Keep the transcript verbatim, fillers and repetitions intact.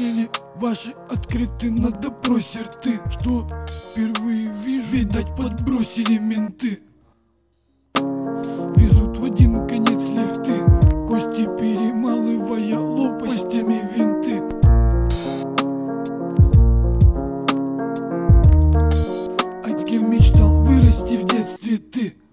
Подозрели ваши открыты на допросе рты. Что впервые вижу, видать, подбросили менты. Везут в один конец лифты, кости перемалывая лопастями винты. А кем мечтал вырасти в детстве ты?